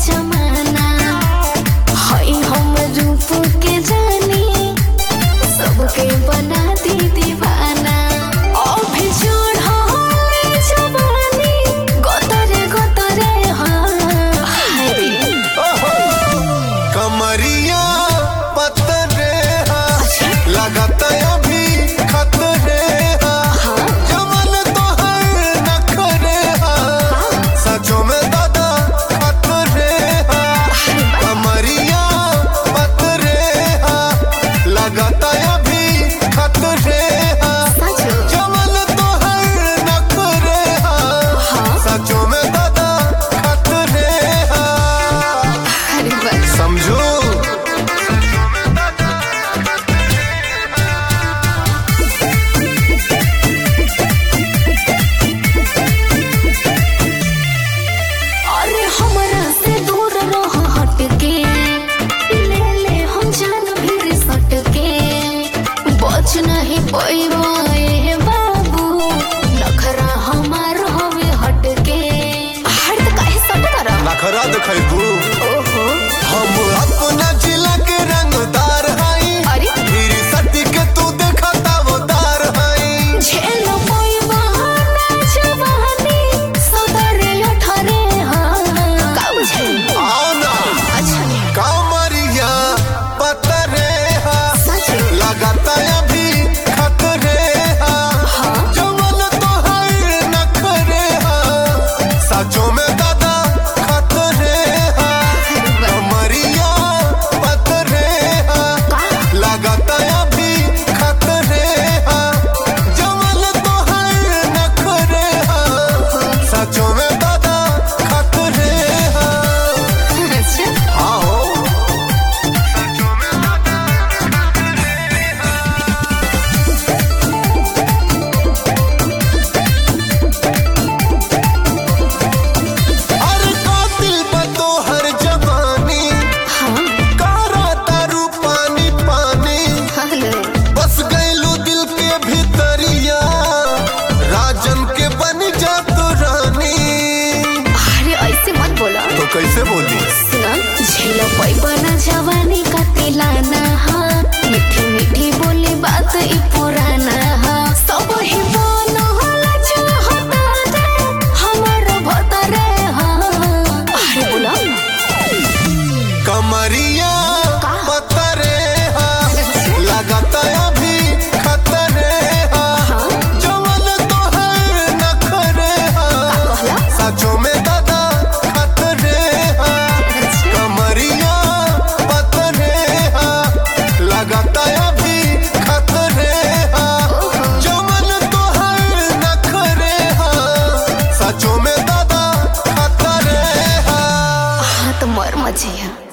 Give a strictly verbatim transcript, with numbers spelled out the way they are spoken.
जमाना हई हम रूप के जानी सबके बना दी दीवाना अभी चढ़ले जवानी गोतरे गोतरे कमरिया पतरे लगता अभी खतरे जमन तो हर नखरे सचो में दादा खतरे कमरिया पतरे लगता अभी खतरे जमन तो हर नखरे सचो में दादा खतरे समझो अरे हमरा से दूर रह हटके ले ले हम जान फिर सटके बच नहीं पैबो ए बाबू नखरा हमार हवे हटके हट काहे सटरा नखरा दिखाई ओहो हम अपना जिला के रंगदार हई अरे फिर सटी के तू देखा तावदार हई झेल पैबो ना जवानी सदरे अठरे हां का बुझे आओ ना अच्छा कमरिया पतरे हा सच लगाता अभी खतरे हा जमन तो हर नखरे हा सचो में दादा खतरे हा कमरिया पतरे हा लगाता अभी खतरे हा जमन तो हर नखरे हा सचो में दादा खतरे हा अच्छा आओ हर कातिल बतो हर जवानी हां कारा तारू पानी पानी हेलो बस गईलू दिल के भीतरिया राजन के बन जा तू रानी अरे ऐसे मत बोला तो कैसे बोली सुना झेल पैबा ना जवानी का तिलाना हा मीठी मीठी बोली बात ई पुराना हा सब ही बोलो होला चाहता रे हमर भतरे हा अरे बोला कमरिया पतरे हा लगाता अभी खतरे हा जमन तो हर नखरे हा कहला सचो में दादा खतरे हा कमरिया पतरे हा लगाता अभी खतरे हा जमन तो हर नखरे हा सचो में दादा खतरे हा हाँ तो मर मजिया